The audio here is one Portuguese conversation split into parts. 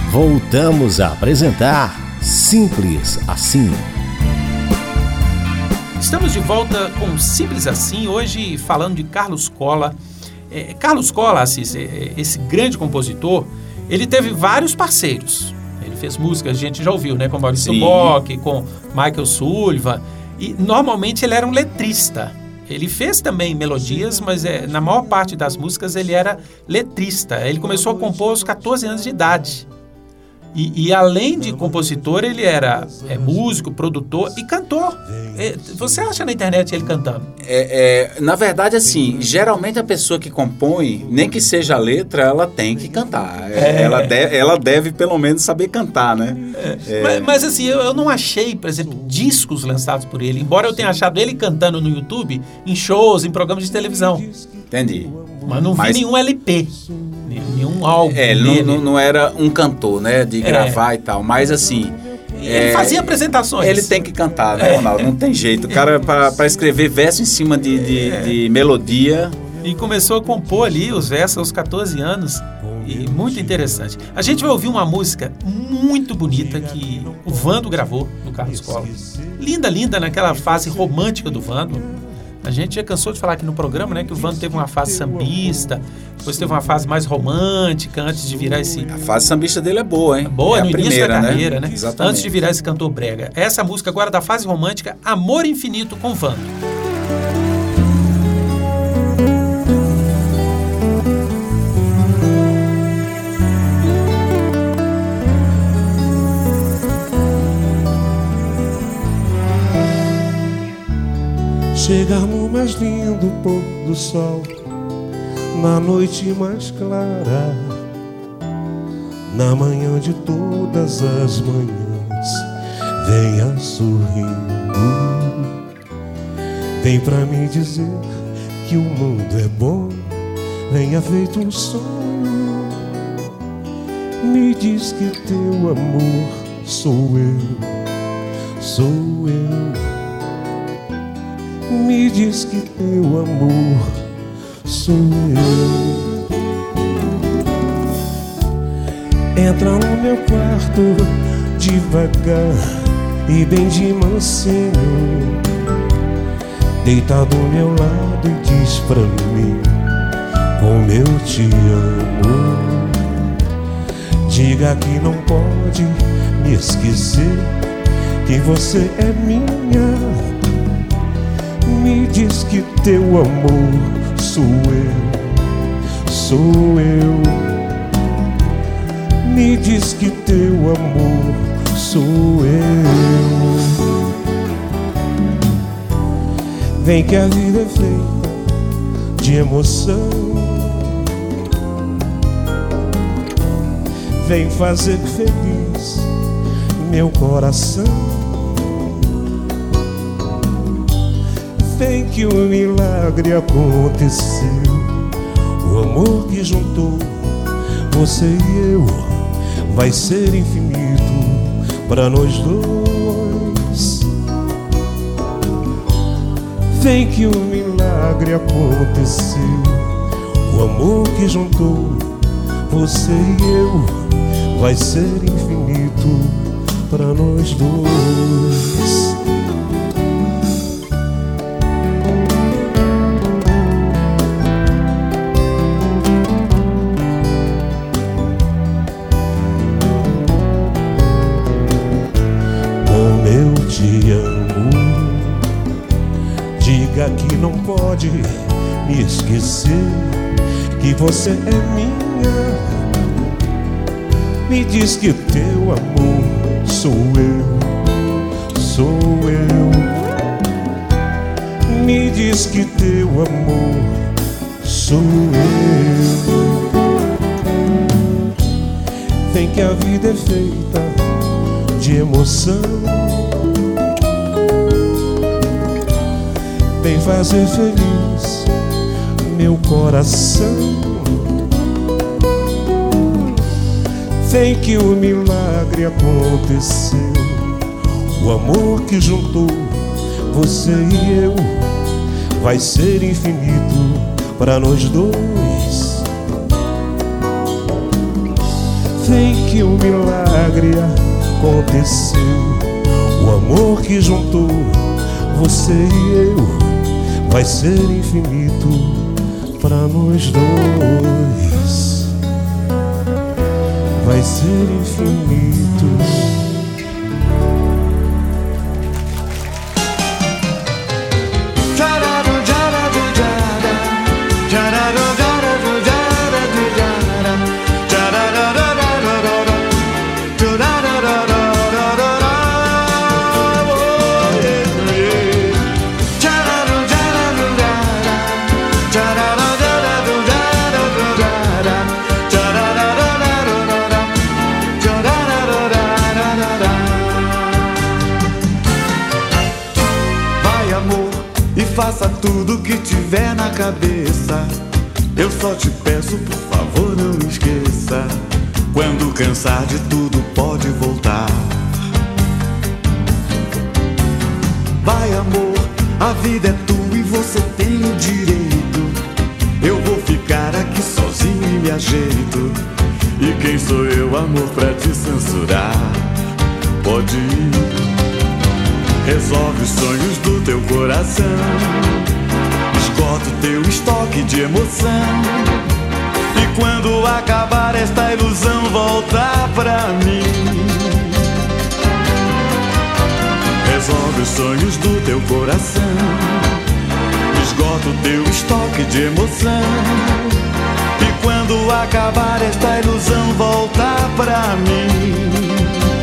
Voltamos a apresentar Simples Assim. Estamos de volta com Simples Assim, hoje falando de Carlos Colla. Carlos Colla, Assis, esse grande compositor, ele teve vários parceiros. Ele fez músicas, a gente já ouviu, né? Com Maurício Bock, com Michael Sullivan. E normalmente ele era um letrista. Ele fez também melodias, mas na maior parte das músicas ele era letrista. Ele começou a compor aos 14 anos de idade. E além de compositor, ele era músico, produtor e cantor. Você acha na internet ele cantando? Na verdade, assim, geralmente a pessoa que compõe, nem que seja a letra, ela tem que cantar. Ela deve pelo menos saber cantar, né? Mas assim, eu não achei, por exemplo, discos lançados por ele, embora eu tenha achado ele cantando no YouTube, em shows, em programas de televisão. Entendi. Mas não vi nenhum LP. Nenhum álbum. Não era um cantor, né? De gravar e tal. Mas assim. Ele fazia apresentações. Ele tem que cantar, né, Ronaldo? Não tem jeito. O cara, para escrever verso em cima de melodia. E começou a compor ali os versos aos 14 anos. E muito interessante. A gente vai ouvir uma música muito bonita que o Vando gravou, do Carlos Colla. Linda, linda, naquela fase romântica do Vando. A gente já cansou de falar aqui no programa, né, que o Vando teve uma fase sambista, depois teve uma fase mais romântica, antes de virar esse... A fase sambista dele é boa, hein? Boa, no início da carreira, né? Exatamente. Antes de virar esse cantor brega. Essa música agora da fase romântica, Amor Infinito com Vando. Chegar no mais lindo pôr do sol, na noite mais clara, na manhã de todas as manhãs, venha sorrindo. Vem pra me dizer que o mundo é bom, venha feito um sonho. Me diz que teu amor sou eu, sou eu. Me diz que teu amor sou eu. Entra no meu quarto devagar e bem de mansinho, deitado ao meu lado e diz pra mim como eu te amo. Diga que não pode me esquecer, que você é minha. Me diz que teu amor sou eu, sou eu. Me diz que teu amor sou eu. Vem que a vida é feita de emoção, vem fazer feliz meu coração. Vem que o milagre aconteceu, o amor que juntou você e eu vai ser infinito pra nós dois. Vem que o milagre aconteceu, o amor que juntou você e eu vai ser infinito pra nós dois. Que não pode me esquecer, que você é minha. Me diz que teu amor sou eu, sou eu. Me diz que teu amor sou eu. Vem que a vida é feita de emoção, vem fazer feliz meu coração. Vem que o milagre aconteceu, o amor que juntou você e eu vai ser infinito para nós dois. Vem que um milagre aconteceu. O amor que juntou você e eu vai ser infinito pra nós dois. Vai ser infinito. Faça tudo que tiver na cabeça. Eu só te peço, por favor, não esqueça. Quando cansar de tudo, pode voltar. Vai, amor, a vida é tua e você tem o direito. Eu vou ficar aqui sozinho e me ajeito. E quem sou eu, amor, pra te censurar? Pode ir. Resolve os sonhos do teu coração. Esgota o teu estoque de emoção. E quando acabar esta ilusão, volta pra mim. Resolve os sonhos do teu coração. Esgota o teu estoque de emoção. E quando acabar esta ilusão, volta pra mim.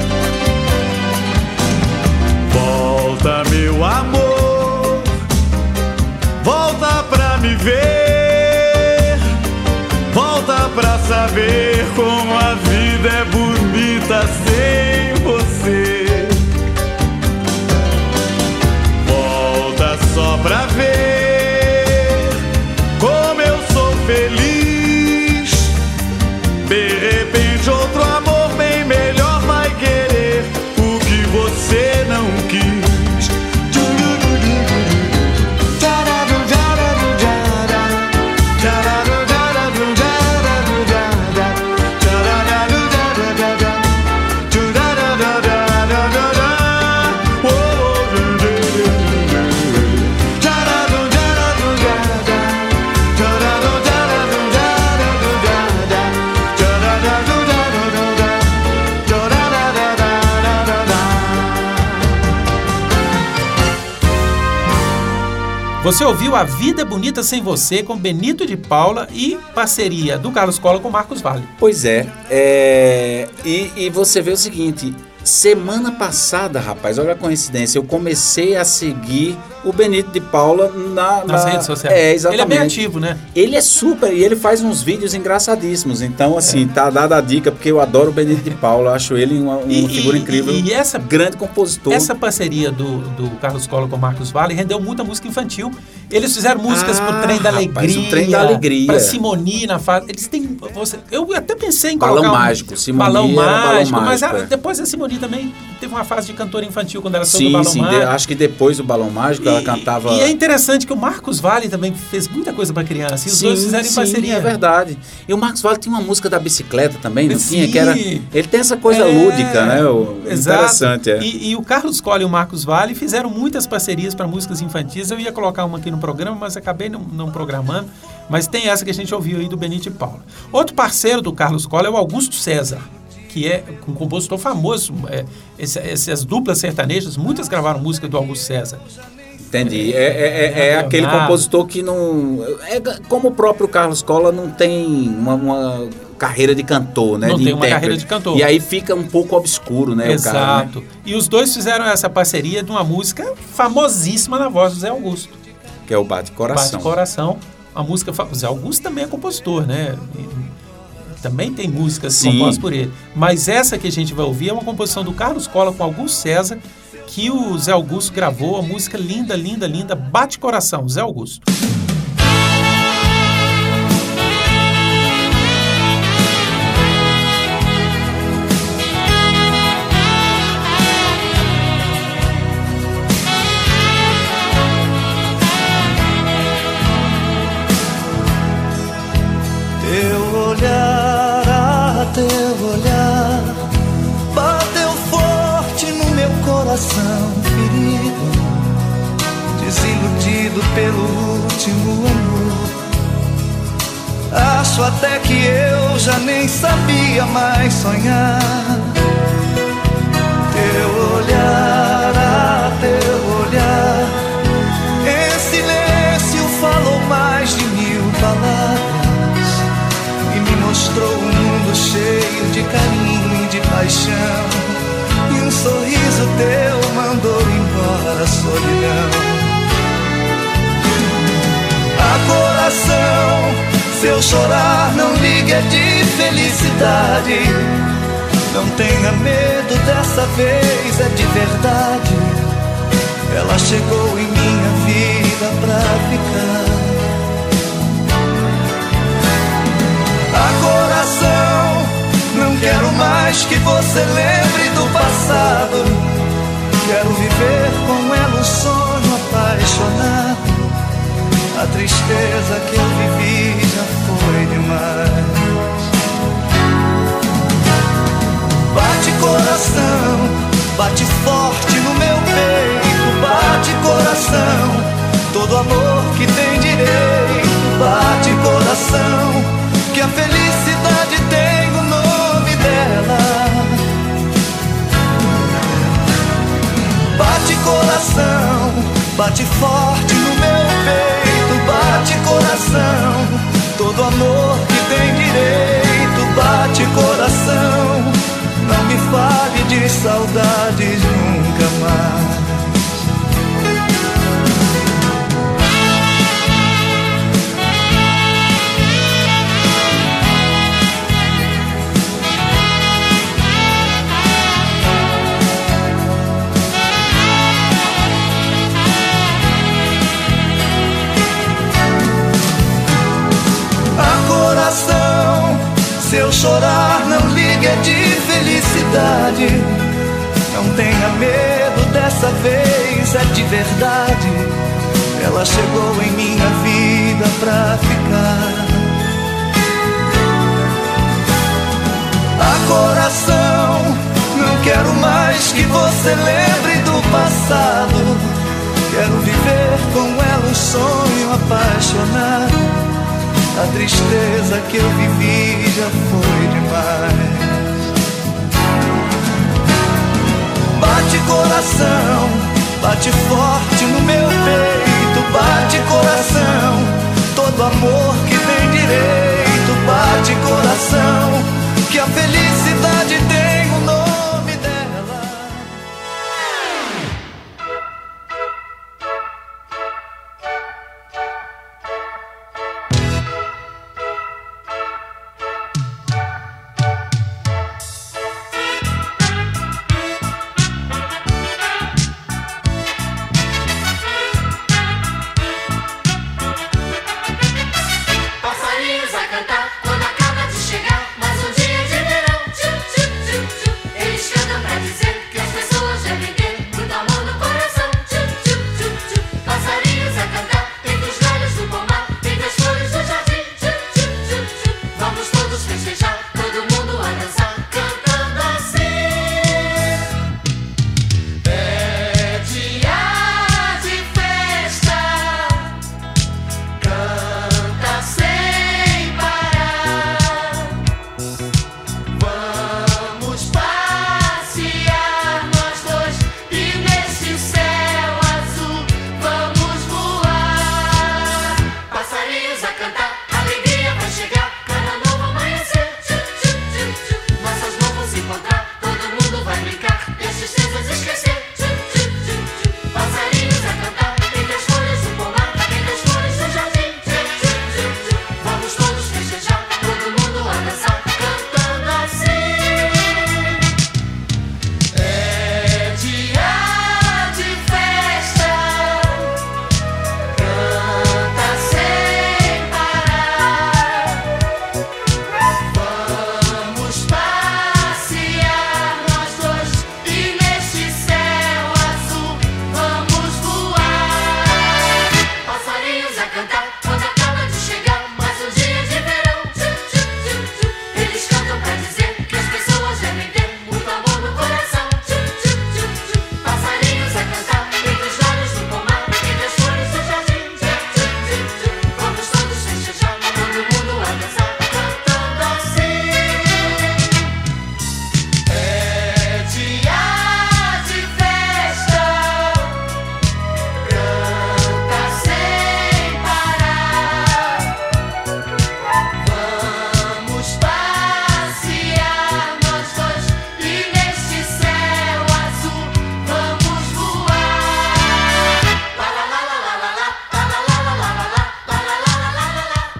Volta, meu amor, volta pra me ver. Volta pra saber como a vida é bonita sem você. Volta só pra ver como eu sou feliz. De repente outro amor bem melhor vai querer o que você não quis. Você ouviu A Vida é Bonita Sem Você com Benito de Paula e parceria do Carlos Cola com Marcos Valle. Pois é, e você vê o seguinte, semana passada, rapaz, olha a coincidência, eu comecei a seguir o Benito de Paula nas redes sociais. Exatamente. Ele é bem ativo, né? Ele é super, e ele faz uns vídeos engraçadíssimos, então assim, tá dada a dica, porque eu adoro o Benito de Paula, acho ele uma figura incrível, e essa grande compositor. Essa parceria do Carlos Cola com Marcos Valle rendeu muita música infantil. Eles fizeram músicas pro Trem da Alegria. Rapaz, o Trem da Alegria. Pra Simoni na fase. Eles têm. Eu até pensei em Balão colocar Mágico. Simoni Balão Mágico. Mas é. depois a Simoni também teve uma fase de cantora infantil quando ela saiu do Balão Mágico. Acho que depois do Balão Mágico ela cantava. E é interessante que o Marcos Valle também fez muita coisa pra criança. E os dois fizeram em parceria. É verdade. E o Marcos Valle tinha uma música da bicicleta também, não tinha? Que era, ele tem essa coisa lúdica, né? Exato. Interessante, é. E o Carlos Cola e o Marcos Valle fizeram muitas parcerias para músicas infantis. Eu ia colocar uma aqui no programa, mas acabei não programando. Mas tem essa que a gente ouviu aí do Benito de Paula. Outro parceiro do Carlos Cola é o Augusto César, que é um compositor famoso. Essas duplas sertanejas, muitas gravaram música do Augusto César. Entendi. É aquele compositor que não... como o próprio Carlos Cola não tem uma carreira de cantor, né? Não de tem intérprete. uma carreira de cantor. E aí fica um pouco obscuro, né? Exato. O cara, né? E os dois fizeram essa parceria de uma música famosíssima na voz do Zé Augusto. Que é o Bate Coração. Bate Coração. A música... O Zé Augusto também é compositor, né? Também tem músicas compostas por ele. Mas essa que a gente vai ouvir é uma composição do Carlos Cola com Augusto César, que o Zé Augusto gravou, a música linda, linda, linda, Bate Coração, Zé Augusto. Teu olhar coração ferido, desiludido pelo último amor. Acho até que eu já nem sabia mais sonhar. Teu olhar, teu olhar, em silêncio falou mais de 1000 palavras e me mostrou um mundo cheio de carinho e de paixão. E um sorriso teu mandou embora a solidão. Coração, se eu chorar, não ligue, é de felicidade. Não tenha medo, dessa vez é de verdade. Ela chegou em minha vida pra ficar. Coração, não quero mais que você lembre do passado. Quero viver com ela um sonho apaixonado. A tristeza que eu vivi já foi demais. Bate coração, bate forte no meu peito. Bate coração, todo amor que tem direito. Bate coração, que a felicidade tem o nome dela. Bate coração, bate forte no meu peito. Bate coração, todo amor que tem direito. Bate coração, não me fale de saudades nunca mais. Se eu chorar, não ligue, é de felicidade. Não tenha medo, dessa vez é de verdade. Ela chegou em minha vida pra ficar. Coração, não quero mais que você lembre do passado. Quero viver com ela um sonho apaixonado. A tristeza que eu vivi já foi demais. Bate coração, bate forte no meu peito. Bate coração, todo amor que tem direito. Bate coração, que a felicidade tem o nome dela. Passarinhos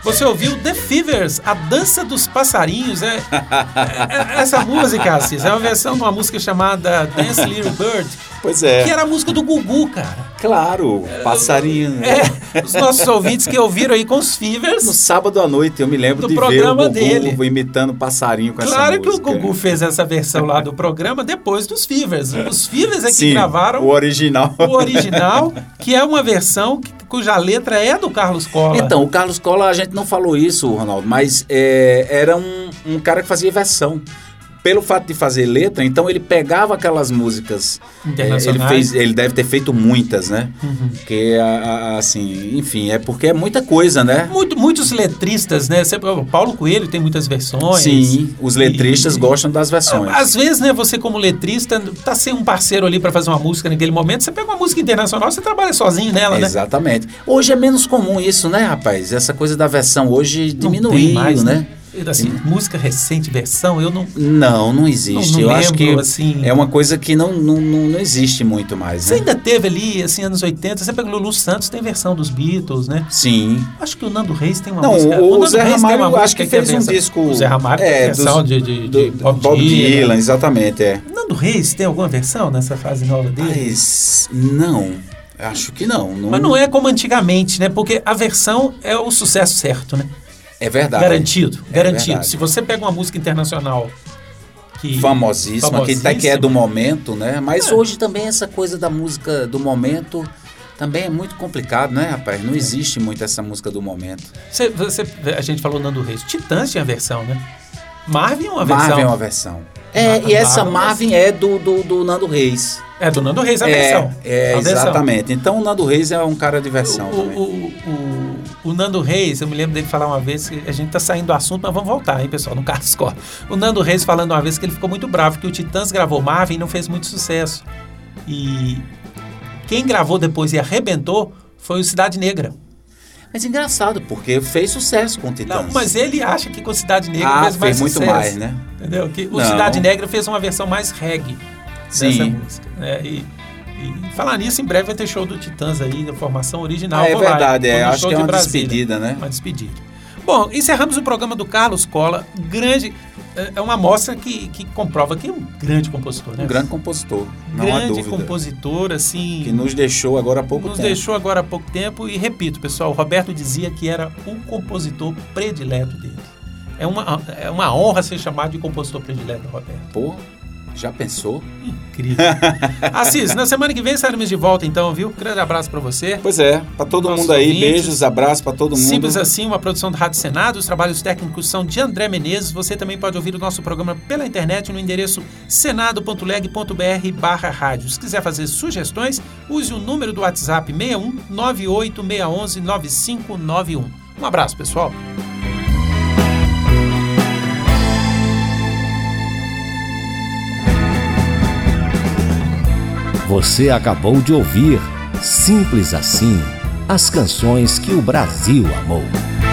Você ouviu The Fevers, A Dança dos Passarinhos. Essa música, Assis, é uma versão de uma música chamada Dance Little Bird. Pois é. Que era a música do Gugu, cara. Claro, passarinho. Os nossos ouvintes que ouviram aí com os Fevers. No sábado à noite, eu me lembro do de programa ver o Gugu dele imitando passarinho com essa música. Claro que o Gugu fez essa versão lá do programa depois dos Fevers. Os Fevers é que Sim, gravaram o original. O original, que é uma versão cuja letra é do Carlos Cola. Então, o Carlos Cola, a gente não falou isso, Ronaldo, mas era um cara que fazia versão. Pelo fato de fazer letra, então ele pegava aquelas músicas internacionais. Ele deve ter feito muitas, né? Porque, assim, enfim, é porque é muita coisa, né? Muitos letristas, né? O Paulo Coelho tem muitas versões. Sim, os letristas gostam das versões. Às vezes, né, você como letrista, tá sem um parceiro ali para fazer uma música naquele momento, você pega uma música internacional, você trabalha sozinho nela, né? Exatamente. Hoje é menos comum isso, né, rapaz? Essa coisa da versão hoje diminuiu, mais, né? Assim, música recente, versão, eu não... Não existe. Não eu lembro, acho que assim... é uma coisa que não existe muito mais, Você né? ainda teve ali, assim, anos 80, você pega o Lulu Santos, tem versão dos Beatles, né? Sim. Acho que o Nando Reis tem uma não, música... o Zé Ramalho, acho que fez um disco... O Zé Ramalho tem versão de Bob Dylan, exatamente, O Nando Reis tem alguma versão nessa fase nova dele? Mas não, acho que não. Mas não é como antigamente, né? Porque a versão é o sucesso certo, né? É verdade. Garantido. Verdade. Se você pega uma música internacional famosíssima, que é do momento, né? Mas hoje também essa coisa da música do momento também é muito complicado, né, rapaz? Não existe muito essa música do momento. A gente falou Nando Reis. Titãs tinha versão, né? Marvin é uma versão. Marvin é uma versão. E essa Marvin é do Nando Reis. É do Nando Reis a versão. Exatamente. Então o Nando Reis é um cara de versão também. O Nando Reis, eu me lembro dele falar uma vez, que a gente tá saindo do assunto, mas vamos voltar, hein, pessoal, no Carlos Cola. O Nando Reis falando uma vez que ele ficou muito bravo, que o Titãs gravou Marvin e não fez muito sucesso. E quem gravou depois e arrebentou foi o Cidade Negra. Mas engraçado, porque fez sucesso com o Titãs. Não, mas ele acha que com Cidade Negra fez mais muito sucesso. mais, né? Entendeu? Que o Cidade Negra fez uma versão mais reggae dessa música. Né? E falar nisso, em breve vai ter show do Titãs aí, da formação original. É verdade, acho que é uma despedida, né? Uma despedida. Bom, encerramos o programa do Carlos Cola, é uma amostra que comprova que é um grande compositor, né? Um grande compositor, não há dúvida. Grande compositor, assim... Que nos deixou agora há pouco tempo. Nos deixou agora há pouco tempo e, repito, pessoal, o Roberto dizia que era o compositor predileto dele. É uma honra ser chamado de compositor predileto, Roberto. Pô, já pensou? Incrível. Assis, na semana que vem estaremos de volta então, viu? Grande abraço pra você. Pois é, pra todo mundo aí, ouvintes. Beijos, abraços pra todo mundo. Simples assim, uma produção do Rádio Senado, os trabalhos técnicos são de André Menezes. Você também pode ouvir o nosso programa pela internet no endereço senado.leg.br/rádio. Se quiser fazer sugestões, use o número do WhatsApp 61 98 611 9591. Um abraço, pessoal. Você acabou de ouvir Simples Assim, as canções que o Brasil amou.